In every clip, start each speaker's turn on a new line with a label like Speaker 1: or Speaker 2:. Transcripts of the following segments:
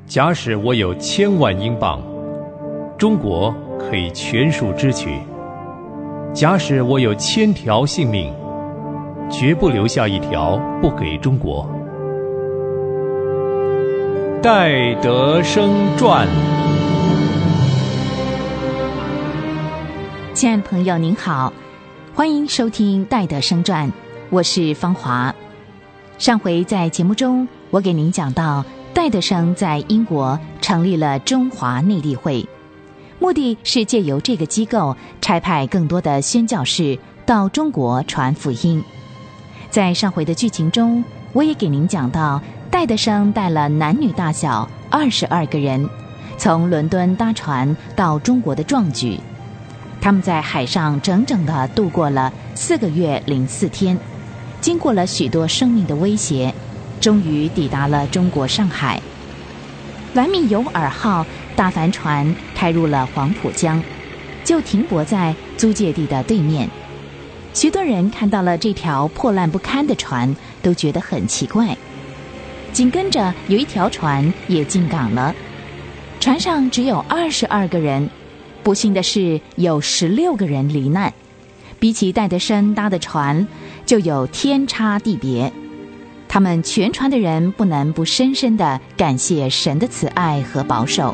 Speaker 1: 假使我有1000万英镑，中国可以全数支取；假使我有1000条性命，绝不留下一条不给中国。戴德生传。
Speaker 2: 亲爱的朋友您好，欢迎收听戴德生传，我是芳华。上回在节目中，我给您讲到戴德生在英国成立了中华内地会，目的是借由这个机构差派更多的宣教士到中国传福音。在上回的剧情中，我也给您讲到戴德生带了男女大小22个人，从伦敦搭船到中国的壮举。他们在海上整整的度过了4个月04天，经过了许多生命的威胁，终于抵达了中国上海。兰密尤尔号大帆船开入了黄浦江，就停泊在租界地的对面。许多人看到了这条破烂不堪的船，都觉得很奇怪。紧跟着有一条船也进港了，船上只有22个人，不幸的是有16个人罹难，比起戴德生搭的船就有天差地别。他们全船的人不能不深深地感谢神的慈爱和保守。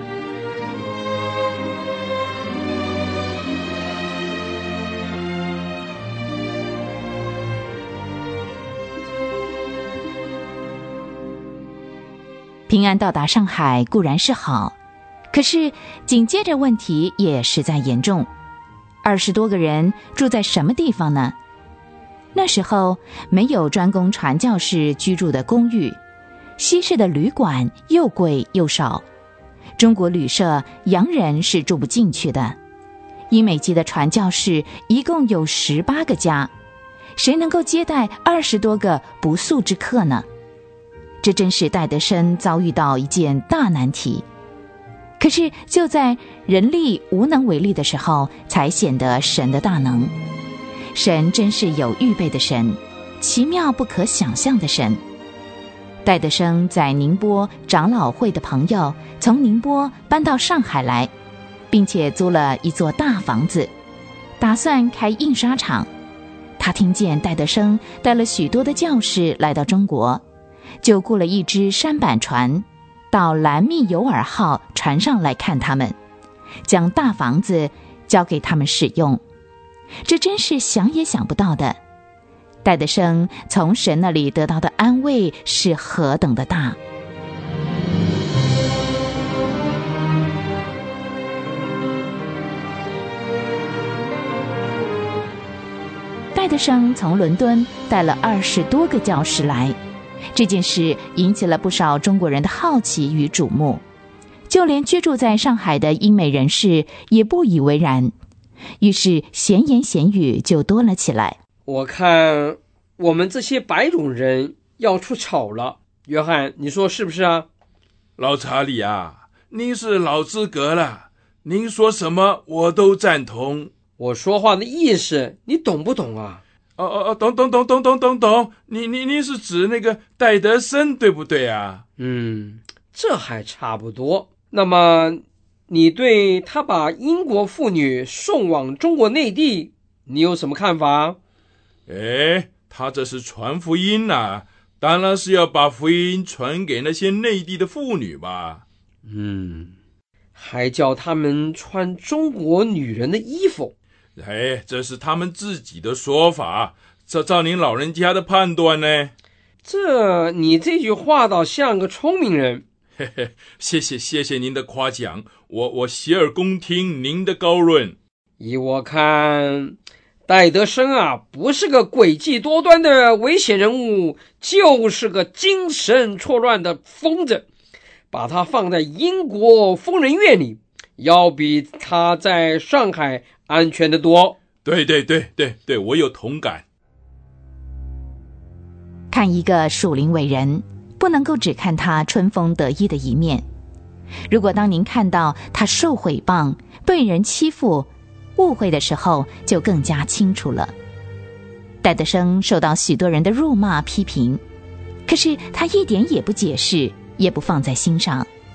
Speaker 2: 平安到达上海固然是好，可是紧接着问题也实在严重。20多个人住在什么地方呢？那时候没有专供传教士居住的公寓，西式的旅馆又贵又少，中国旅社洋人是住不进去的。英美籍的传教士一共有18个家，谁能够接待20多个不速之客呢？这真是戴德生遭遇到一件大难题。可是就在人力无能为力的时候，才显得神的大能。神真是有预备的神，奇妙不可想象的神。戴德生在宁波长老会的朋友从宁波搬到上海来，并且租了一座大房子，打算开印刷厂。他听见戴德生带了许多的教士来到中国，就雇了一只舢板船到兰密尤尔号船上来看他们，将大房子交给他们使用。这真是想也想不到的。戴德生从神那里得到的安慰是何等的大。戴德生从伦敦带了20多个教士来，这件事引起了不少中国人的好奇与瞩目，就连居住在上海的英美人士也不以为然。于是闲言闲语就多了起来。
Speaker 3: 我看我们这些白种人要出丑了，约翰，你说是不是啊？
Speaker 4: 老查理啊，您是老资格了，您说什么我都赞同。
Speaker 3: 我说话的意思你懂不懂啊？
Speaker 4: 懂。你是指那个戴德生对不对啊？
Speaker 3: 这还差不多。那么你对他把英国妇女送往中国内地，你有什么看法？
Speaker 4: 他这是传福音啊，当然是要把福音传给那些内地的妇女吧。
Speaker 3: 还叫他们穿中国女人的衣服。
Speaker 4: 这是他们自己的说法，照您老人家的判断呢？
Speaker 3: 你这句话倒像个聪明人。
Speaker 4: 谢谢您的夸奖，我洗耳恭听您的高论。
Speaker 3: 依我看，戴德生啊，不是个诡计多端的危险人物，就是个精神错乱的疯子。把他放在英国疯人院里，要比他在上海安全得多。
Speaker 4: 对，我有同感。
Speaker 2: 看一个属灵伟人，不能够只看他春风得意的一面。如果当您看到他受毁谤、被人欺负、误会的时候，就更加清楚了。戴德生受到许多人的辱骂批评，可是他一点也不解释，也不放在心上，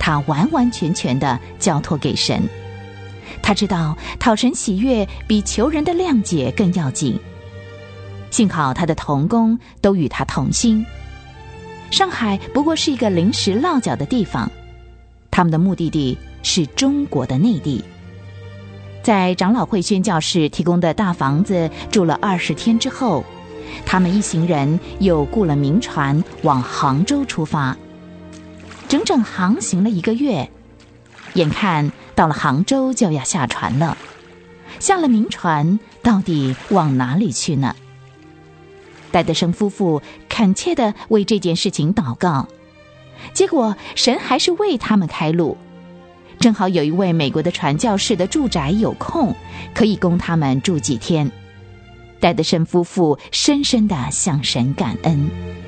Speaker 2: 他完完全全地交托给神。他知道讨神喜悦比求人的谅解更要紧。幸好他的同工都与他同心。上海不过是一个临时落脚的地方，他们的目的地是中国的内地。在长老会宣教士提供的大房子住了20天之后，他们一行人又雇了民船往杭州出发，整整航行了1个月。眼看到了杭州就要下船了，下了民船到底往哪里去呢？戴德生夫妇恳切地为这件事情祷告，结果神还是为他们开路。正好有一位美国的传教士的住宅有空，可以供他们住几天。戴德生夫妇深深地向神感恩。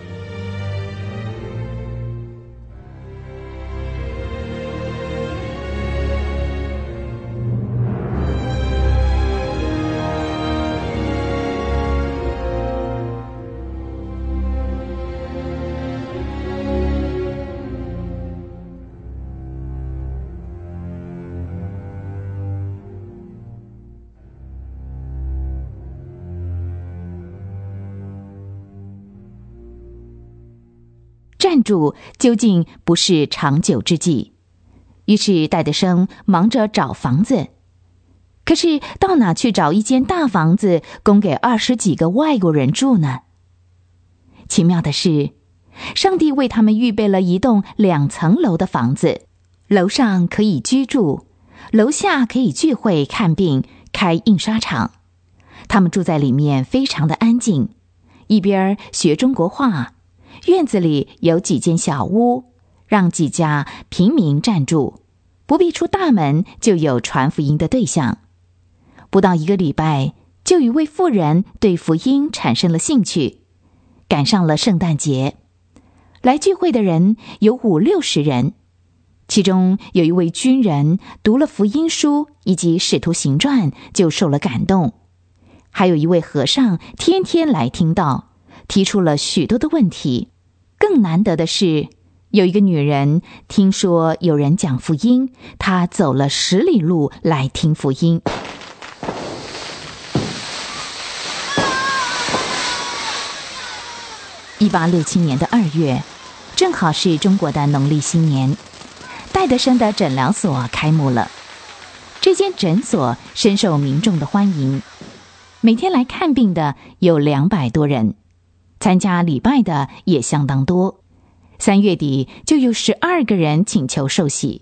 Speaker 2: 暂住究竟不是长久之计，于是戴德生忙着找房子。可是到哪去找一间大房子供给20几个外国人住呢？奇妙的是，上帝为他们预备了一栋2层楼的房子，楼上可以居住，楼下可以聚会、看病、开印刷厂。他们住在里面非常的安静，一边学中国话，院子里有几间小屋，让几家平民暂住，不必出大门就有传福音的对象。不到1个礼拜，就有一位妇人对福音产生了兴趣，赶上了圣诞节。来聚会的人有50-60人，其中有一位军人读了福音书以及使徒行传就受了感动，还有一位和尚天天来听道，提出了许多的问题。更难得的是，有一个女人听说有人讲福音，她走了10里路来听福音。1867年的2月，正好是中国的农历新年，戴德生的诊疗所开幕了。这间诊所深受民众的欢迎，每天来看病的有200多人，参加礼拜的也相当多。3月底就有12个人请求受洗。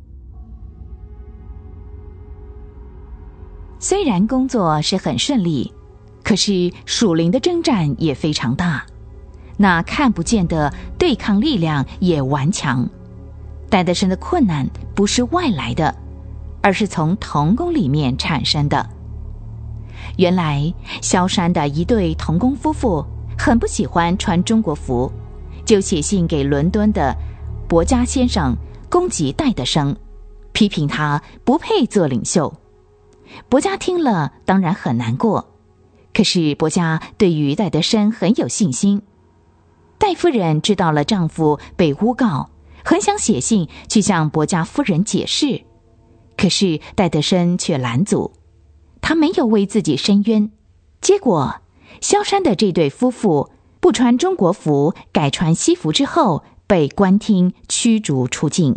Speaker 2: 虽然工作是很顺利，可是属灵的征战也非常大，那看不见的对抗力量也顽强。戴德生的困难不是外来的，而是从同工里面产生的。原来萧山的一对同工夫妇很不喜欢穿中国服，就写信给伦敦的伯嘉先生攻击戴德生，批评他不配做领袖。伯嘉听了当然很难过，可是伯嘉对于戴德生很有信心。戴夫人知道了丈夫被诬告，很想写信去向伯嘉夫人解释，可是戴德生却拦阻，他没有为自己申冤。结果萧山的这对夫妇不穿中国服，改穿西服之后，被官厅驱逐出境。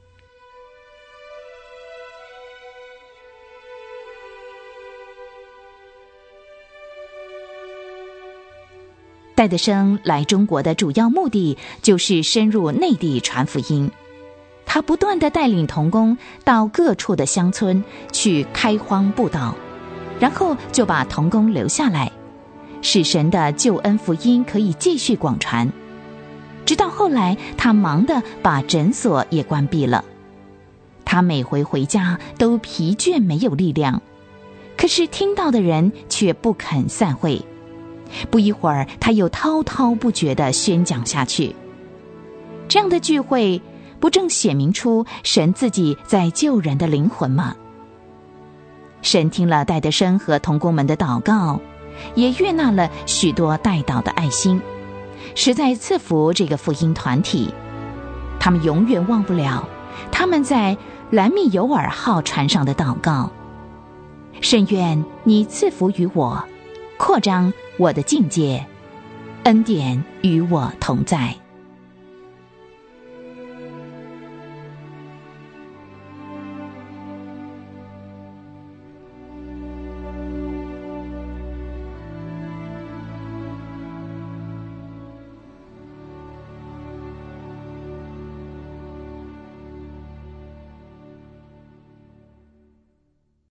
Speaker 2: 戴德生来中国的主要目的就是深入内地传福音。他不断地带领同工到各处的乡村去开荒布道，然后就把同工留下来，使神的救恩福音可以继续广传。直到后来，他忙得把诊所也关闭了。他每回回家都疲倦没有力量，可是听到的人却不肯散会。不一会儿，他又滔滔不绝地宣讲下去。这样的聚会不正显明出神自己在救人的灵魂吗？神听了戴德生和同工们的祷告，也悦纳了许多代祷的爱心，实在赐福这个福音团体。他们永远忘不了他们在兰密尤尔号船上的祷告。甚愿你赐福于我，扩张我的境界，恩典与我同在。